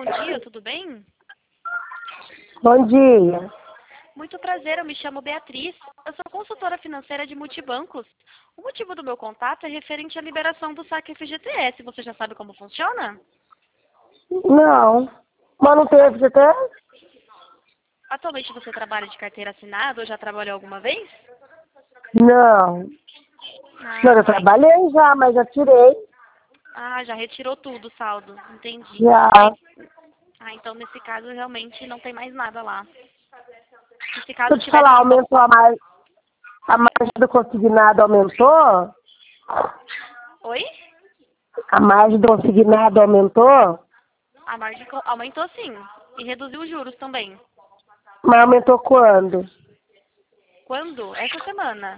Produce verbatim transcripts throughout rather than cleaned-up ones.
bom dia, tudo bem? Bom dia. Muito prazer, eu me chamo Beatriz. Eu sou consultora financeira de multibancos. O motivo do meu contato é referente à liberação do saque F G T S. Você já sabe como funciona? Não. Mas não teve F G T S? Atualmente você trabalha de carteira assinada ou já trabalhou alguma vez? Não. Ah, Não, eu tá. trabalhei já, mas já tirei. Ah, já retirou tudo o saldo. Entendi. Já. Ah, então nesse caso realmente não tem mais nada lá. Se Deixa caso eu te tivesse falar, alguma... aumentou a margem. A margem do consignado aumentou? Oi? A margem do consignado aumentou? A margem co- aumentou sim. E reduziu os juros também. Mas aumentou quando? Quando? Essa semana.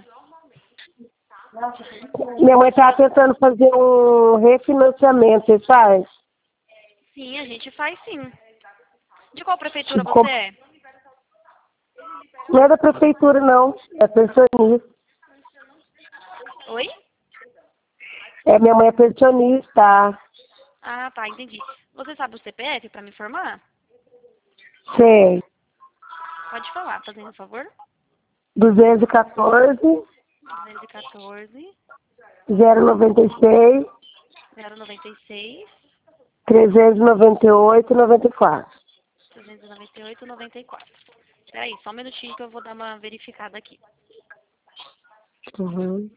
Minha mãe estava tentando fazer um refinanciamento, você faz? Sim, a gente faz sim. De qual prefeitura Tipo, você com- é? Não é da prefeitura, não. É pensionista. Oi? É, minha mãe é pensionista. Ah, tá, entendi. Você sabe o C P F para me informar? Sei. Pode falar, fazendo um favor. duzentos e quatorze, duzentos e quatorze, zero noventa e seis, zero noventa e seis, trezentos e noventa e oito, noventa e quatro. trezentos e noventa e oito, noventa e quatro. Espera aí, só um minutinho que eu vou dar uma verificada aqui. Uhum.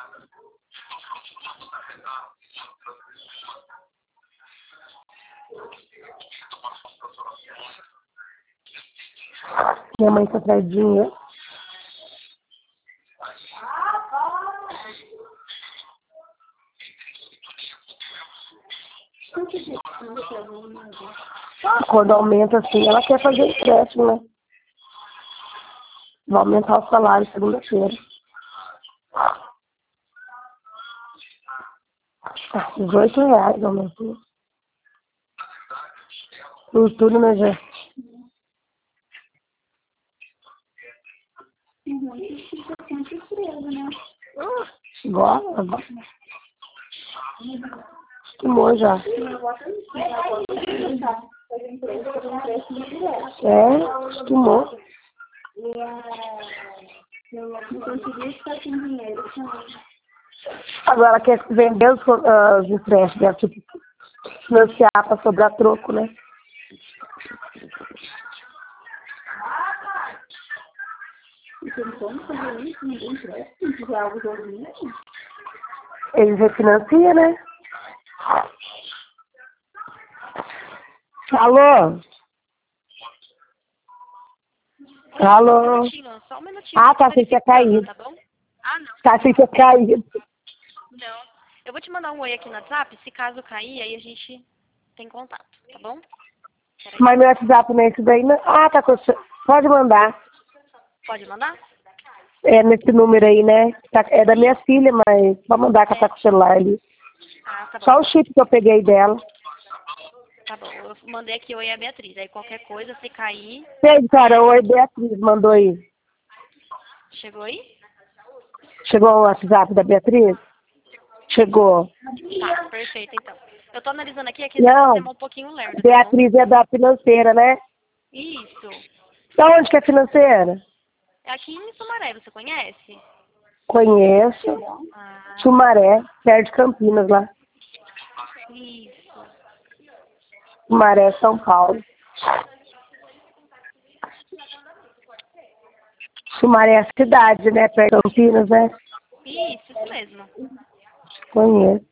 Minha mãe tá atrás de dinheiro. Quando aumenta assim, ela quer fazer empréstimo, né? Vai aumentar o salário segunda-feira. Ah, dezoito reais aumentou. Por tudo, né, Jé? Igual, agora. Acostumou já. É, acostumou. Agora ela quer vender os, ah, os empréstimos, né? Tipo, financiar para sobrar troco, né? Eles refinanciam, né? Alô? Só um Alô? minutinho, só um minutinho que Ah, eu tô tá, achei que tinha verificando, caído. tá bom? Ah, não. Tá, achei que tinha caído. Não. Eu vou te mandar um oi aqui no WhatsApp, se caso cair, aí a gente tem contato, tá bom? Peraí. Mas meu WhatsApp não é isso daí, não. Ah, tá, com- pode mandar. Pode mandar? É nesse número aí, né? Tá- É da minha filha, mas pode mandar que ela tá com o celular ali. Ah, tá bom. Só o chip que eu peguei dela. Tá bom. Eu mandei aqui oi a Beatriz. Aí qualquer coisa, se cair, Sei, cara, oi, Beatriz, mandou aí. chegou aí? Chegou o WhatsApp da Beatriz? Chegou. Tá, perfeito então. Eu tô analisando aqui, aqui esse Não, sistema é um pouquinho lerdo, tá bom? Beatriz é da financeira, né? Isso. Da onde que é financeira? É aqui em Sumaré, você conhece? Conheço. Ah, Sumaré, perto de Campinas lá. isso. Sumaré, São Paulo. Sumaré é a cidade, né? Perto de Campinas, né? Isso, isso mesmo. Conheço.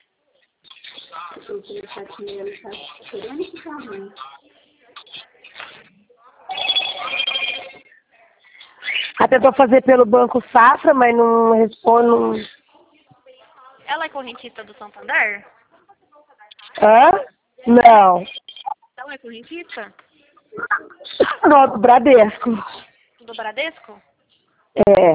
Ela tentou fazer pelo Banco Safra, mas não responde. Não... Ela é correntista do Santander? Hã? Não. Ela é correntista? Não, do Bradesco. Do Bradesco? É.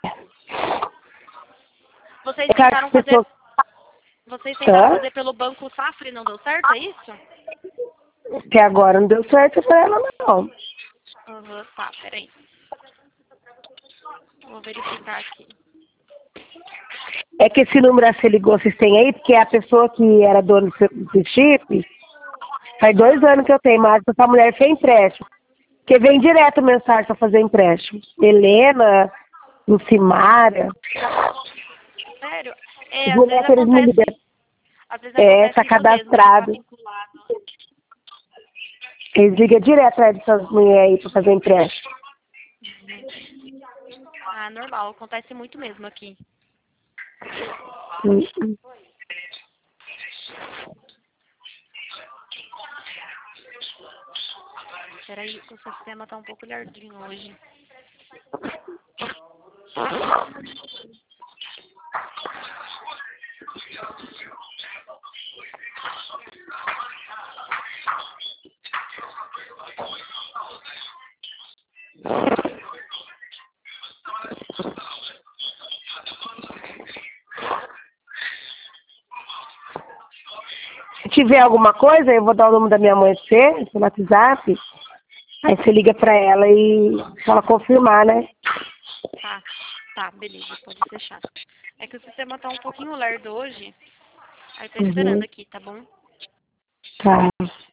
Vocês É que tentaram as fazer... pessoas... Vocês tentaram Hã? fazer pelo Banco Safra e não deu certo, é isso? Até agora não deu certo pra ela, não. Uhum, tá, peraí. Vou verificar aqui. É que esse número que você ligou, vocês têm aí, porque a pessoa que era dona do chip, Faz dois anos que eu tenho, mas essa mulher fez empréstimo. Porque vem direto mensagem para fazer empréstimo. Helena, Lucimara. Sério? É, às vezes Direto eles me ligam. acontece, às vezes É, acontece tá isso mesmo, de cadastrado. ficar vinculado. Eles ligam direto atrás dessas mulheres aí para fazer empréstimo. Ah, normal, acontece muito mesmo aqui. Hum, hum. Peraí, o sistema tá um pouco lerdinho hoje. Se tiver alguma coisa, eu vou dar o número da minha mãe pra você, pelo WhatsApp. Aí você liga pra ela e se ela confirmar, né? Tá, tá, beleza, pode deixar. É que o sistema tá um pouquinho lerdo hoje. Aí tô esperando Uhum. aqui, tá bom? Tá.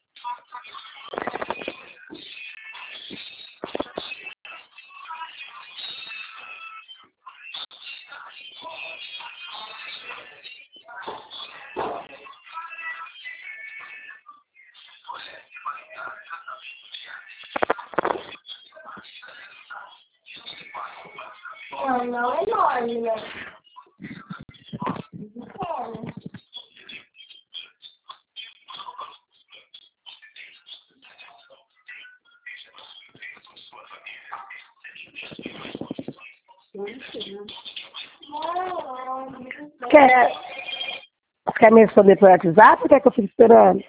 Não, não é enorme, né? Quer, quer me responder por WhatsApp ou quer que eu fique esperando?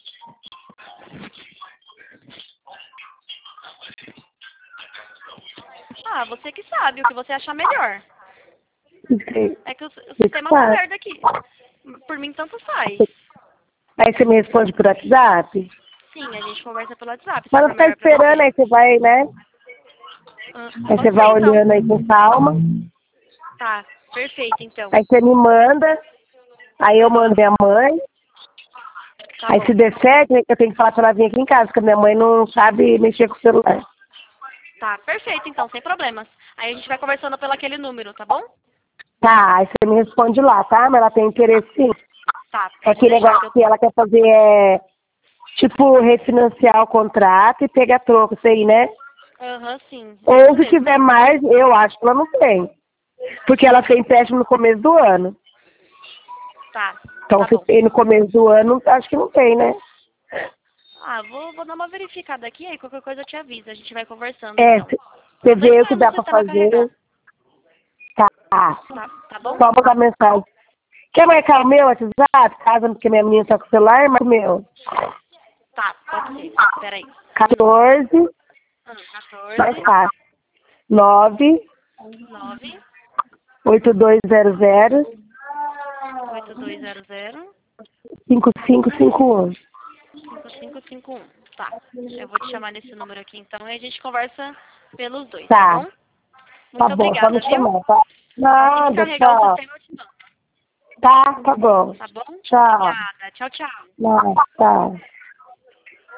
Ah, você que sabe, o que você achar melhor. Sei. É que o, o Você que sistema tá sabe. lerdo aqui. Por mim, tanto faz. Aí você me responde por WhatsApp? Sim, a gente conversa pelo WhatsApp, se Mas não for tá melhor pra esperando, você. aí você vai, né? Ah, Aí você pode vai ser, então. olhando aí com calma. Tá, perfeito, então. Aí você me manda. Aí eu Aham, mando minha mãe. tá Aí bom. se der certo, eu tenho que falar pra ela vir aqui em casa, porque a minha mãe não sabe mexer com o celular. Tá, perfeito, então, sem problemas. Aí a gente vai conversando pelo aquele número, tá bom? Tá, aí você me responde lá, tá? Mas ela tem interesse sim. Tá, É pode que deixar que negócio eu... que ela quer fazer é, tipo, refinanciar o contrato e pegar troco, isso aí, né? Aham, sim, é isso Ou se mesmo. tiver mais, eu acho que ela não tem. Porque ela fez empréstimo no começo do ano. Tá, Então, tá se bom. tem no começo do ano, acho que não tem, né? Ah, vou, vou dar uma verificada aqui, aí qualquer coisa eu te aviso. A gente vai conversando, É, então. c- Eu você tô vê o que esperando o dá pra sistema fazer. carregar. Tá. Tá, tá bom? Só mandar mensagem. Quer marcar o meu WhatsApp? Casa, porque minha menina tá com o celular, mas o meu. Tá, pode ser. Peraí. quatorze, Hum, mais quatorze, fácil. nove, nove, oito dois zero zero, oito dois zero zero, cinco cinco cinco um. cinco cinco cinco um. Tá, eu vou te chamar nesse número aqui, então, e a gente conversa pelos dois, tá Tá, bom? tá Muito bom, só obrigada, me viu? chamar, tá? Assim que Nada, carregar o tchau. sistema, eu te mando. Tá, tá bom. Tá bom? Tchau. Obrigada. Tchau, tchau. Não, tchau.